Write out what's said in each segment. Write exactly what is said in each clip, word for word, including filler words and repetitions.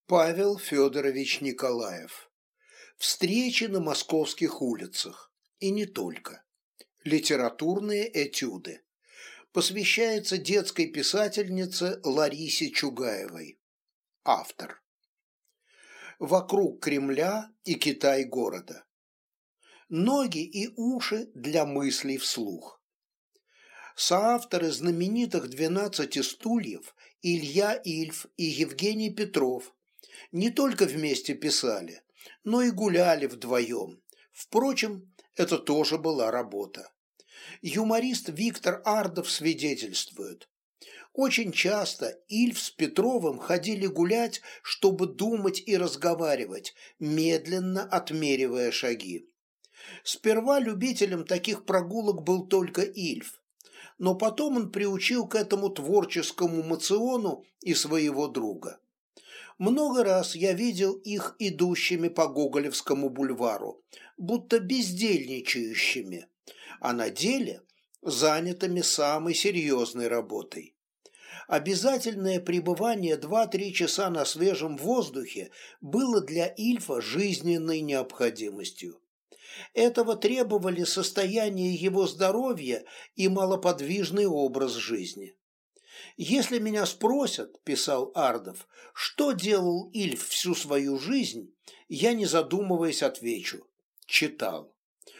Павел Федорович Николаев. Встречи на московских улицах. И не только. Литературные этюды. Посвящается детской писательнице Ларисе Чугаевой. Автор. Вокруг Кремля и Китай-города. Ноги и уши для мыслей вслух. Соавторы знаменитых «двенадцати стульев» Илья Ильф и Евгений Петров не только вместе писали, но и гуляли вдвоем. Впрочем, это тоже была работа. Юморист Виктор Ардов свидетельствует. Очень часто Ильф с Петровым ходили гулять, чтобы думать и разговаривать, медленно отмеривая шаги. Сперва любителем таких прогулок был только Ильф, но потом он приучил к этому творческому моциону и своего друга. Много раз я видел их идущими по Гоголевскому бульвару, будто бездельничающими, а на деле занятыми самой серьезной работой. Обязательное пребывание два-три часа на свежем воздухе было для Ильфа жизненной необходимостью. Этого требовали состояние его здоровья и малоподвижный образ жизни. «Если меня спросят, – писал Ардов, – что делал Ильф всю свою жизнь, я, не задумываясь, отвечу – читал.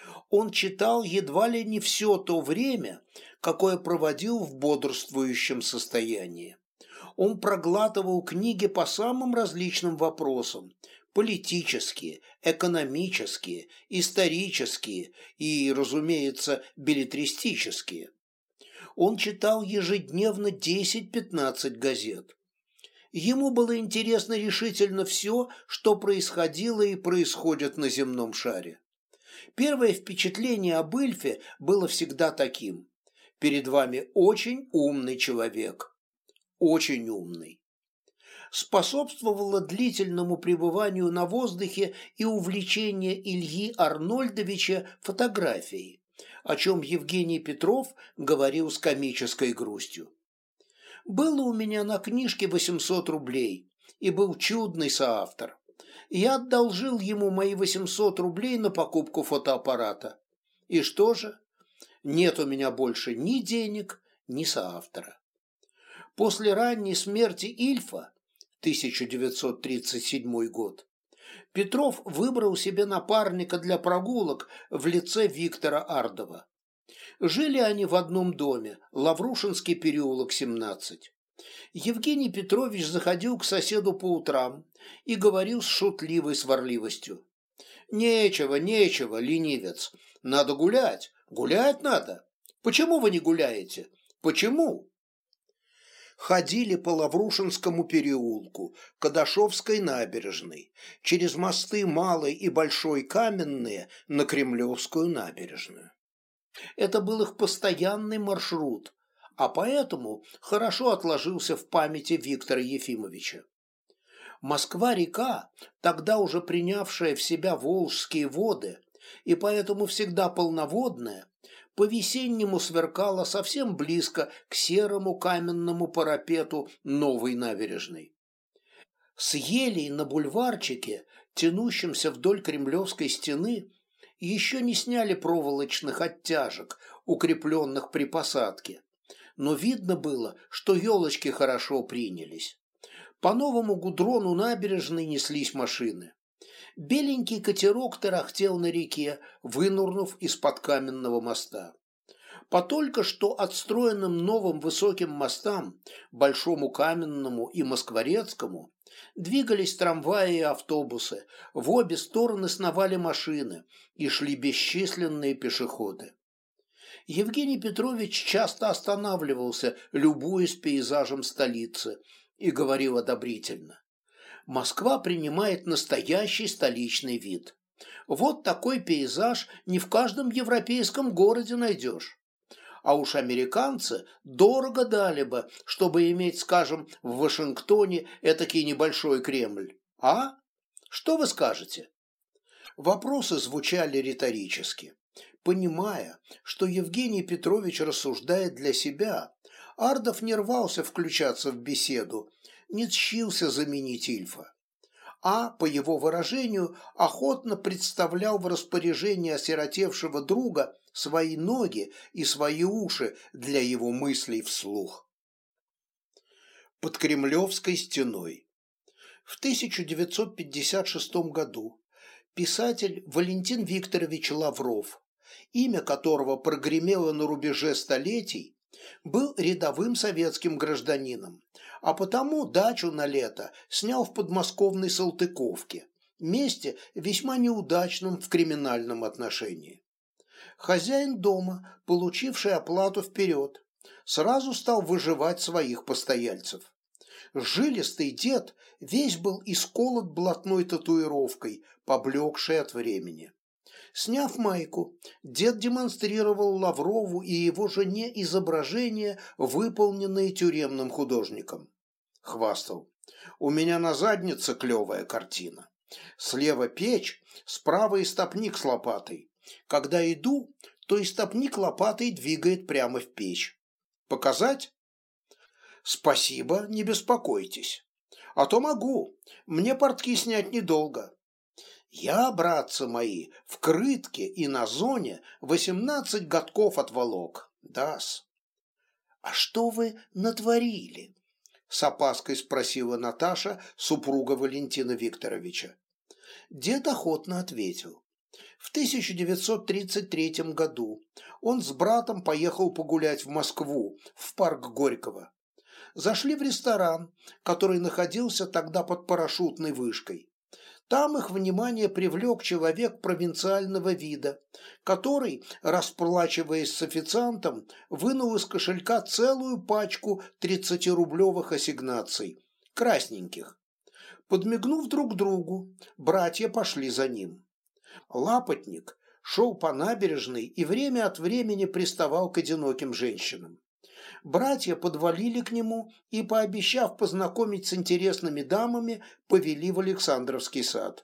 Он читал едва ли не все то время, какое проводил в бодрствующем состоянии. Он проглатывал книги по самым различным вопросам – политические, экономические, исторические и, разумеется, беллетристические. Он читал ежедневно десять-пятнадцать газет. Ему было интересно решительно все, что происходило и происходит на земном шаре. Первое впечатление об Ильфе было всегда таким: перед вами очень умный человек. Очень умный. Способствовало длительному пребыванию на воздухе и увлечение Ильи Арнольдовича фотографией, о чем Евгений Петров говорил с комической грустью. «Было у меня на книжке восемьсот рублей, и был чудный соавтор. Я одолжил ему мои восемьсот рублей на покупку фотоаппарата. И что же? Нет у меня больше ни денег, ни соавтора». После ранней смерти Ильфа, тысяча девятьсот тридцать седьмой год, Петров выбрал себе напарника для прогулок в лице Виктора Ардова. Жили они в одном доме, Лаврушинский переулок, семнадцать. Евгений Петрович заходил к соседу по утрам и говорил с шутливой сварливостью: «Нечего, нечего, ленивец, надо гулять, гулять надо. Почему вы не гуляете? Почему?» Ходили по Лаврушинскому переулку, Кадашовской набережной, через мосты Малой и Большой Каменные на Кремлевскую набережную. Это был их постоянный маршрут, а поэтому хорошо отложился в памяти Виктора Ефимовича. Москва-река, тогда уже принявшая в себя Волжские воды и поэтому всегда полноводная, по-весеннему сверкала совсем близко к серому каменному парапету новой набережной. С елей на бульварчике, тянущемся вдоль Кремлевской стены, еще не сняли проволочных оттяжек, укрепленных при посадке, но видно было, что елочки хорошо принялись. По новому гудрону набережной неслись машины. Беленький катерок тарахтел на реке, вынурнув из-под каменного моста. По только что отстроенным новым высоким мостам, Большому Каменному и Москворецкому, двигались трамваи и автобусы, в обе стороны сновали машины и шли бесчисленные пешеходы. Евгений Петрович часто останавливался, любуясь пейзажем столицы, и говорил одобрительно: «Москва принимает настоящий столичный вид. Вот такой пейзаж не в каждом европейском городе найдешь. А уж американцы дорого дали бы, чтобы иметь, скажем, в Вашингтоне этакий небольшой Кремль. А? Что вы скажете?» Вопросы звучали риторически. Понимая, что Евгений Петрович рассуждает для себя, Ардов не рвался включаться в беседу, не тщился заменить Ильфа. а, по его выражению, охотно представлял в распоряжении осиротевшего друга свои ноги и свои уши для его мыслей вслух. Под Кремлевской стеной. В тысяча девятьсот пятьдесят шестом году писатель Валентин Викторович Лавров, имя которого прогремело на рубеже столетий, был рядовым советским гражданином, а потому дачу на лето снял в подмосковной Салтыковке, месте весьма неудачном в криминальном отношении. Хозяин дома, получивший оплату вперед, сразу стал выживать своих постояльцев. Жилистый дед весь был исколот блатной татуировкой, поблекшей от времени. Сняв майку, дед демонстрировал Лаврову и его жене изображение, выполненное тюремным художником. Хвастал: «У меня на заднице клевая картина. Слева печь, справа истопник с лопатой. Когда иду, то истопник лопатой двигает прямо в печь. Показать?» «Спасибо, не беспокойтесь. А то могу. Мне портки снять недолго. Я, братцы мои, в Крытке и на зоне восемнадцать годков отволок. Да-с». «А что вы натворили?» — с опаской спросила Наташа, супруга Валентина Викторовича. Дед охотно ответил. В тысяча девятьсот тридцать третьем году он с братом поехал погулять в Москву, в парк Горького. Зашли в ресторан, который находился тогда под парашютной вышкой. Там их внимание привлек человек провинциального вида, который, расплачиваясь с официантом, вынул из кошелька целую пачку тридцатирублевых ассигнаций, красненьких. Подмигнув друг другу, братья пошли за ним. Лапотник шел по набережной и время от времени приставал к одиноким женщинам. Братья подвалили к нему и, пообещав познакомить с интересными дамами, повели в Александровский сад.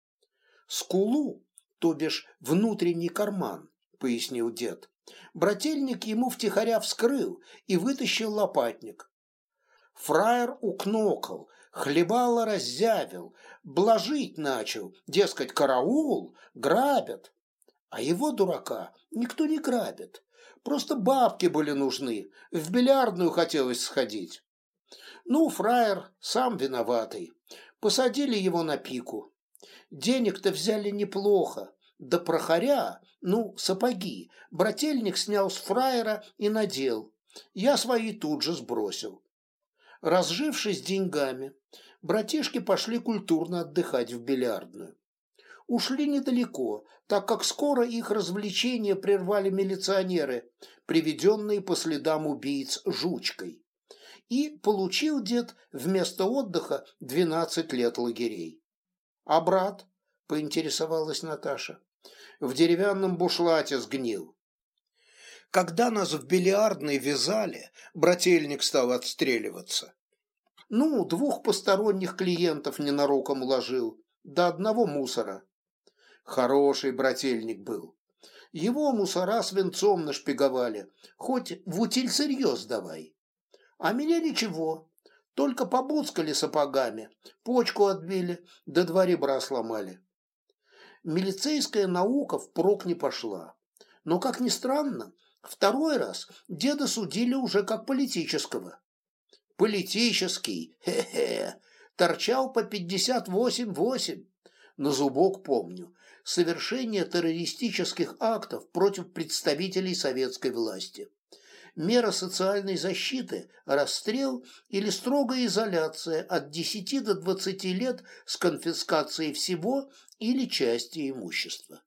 «Скулу, то бишь внутренний карман», — пояснил дед. Брательник ему втихаря вскрыл и вытащил лопатник. Фраер укнокал, хлебало раззявил, блажить начал, дескать, караул, грабят. А его, дурака, никто не грабит. Просто бабки были нужны, в бильярдную хотелось сходить. Ну, фраер сам виноватый. Посадили его на пику. Денег-то взяли неплохо. Да прохоря, ну, сапоги, брательник снял с фраера и надел. Я свои тут же сбросил. Разжившись деньгами, братишки пошли культурно отдыхать в бильярдную. Ушли недалеко, так как скоро их развлечения прервали милиционеры, приведенные по следам убийц жучкой. И получил дед вместо отдыха двенадцать лет лагерей. «А брат?» – поинтересовалась Наташа. «В деревянном бушлате сгнил». Когда нас в бильярдной вязали, брательник стал отстреливаться. Ну, двух посторонних клиентов ненароком уложил, до одного мусора. Хороший брательник был. Его мусора свинцом нашпиговали, хоть в утиль-сырье сдавай. А меня ничего, только побуцкали сапогами, почку отбили, да два ребра сломали. Милицейская наука впрок не пошла. Но, как ни странно, второй раз деда судили уже как политического. Политический, хе-хе, торчал по пятьдесят восемь восемь. На зубок помню. Совершение террористических актов против представителей советской власти. Мера социальной защиты – расстрел или строгая изоляция от десяти до двадцати лет с конфискацией всего или части имущества.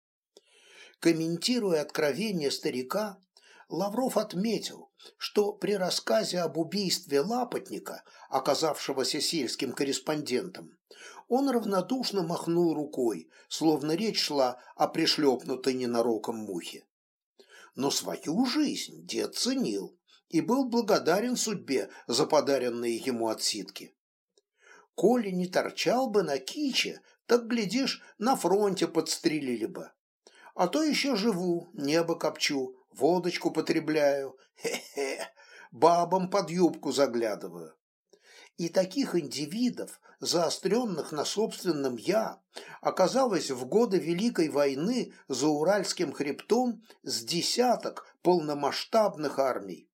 Комментируя откровение старика, Лавров отметил, что при рассказе об убийстве Лапотника, оказавшегося сельским корреспондентом, он равнодушно махнул рукой, словно речь шла о пришлепнутой ненароком мухе. Но свою жизнь дед ценил и был благодарен судьбе за подаренные ему отсидки. Коли не торчал бы на киче, так, глядишь, на фронте подстрелили бы. А то еще живу, небо копчу, водочку потребляю, хе-хе, бабам под юбку заглядываю. И таких индивидов, заостренных на собственном «я», оказалось в годы Великой войны за Уральским хребтом с десяток полномасштабных армий.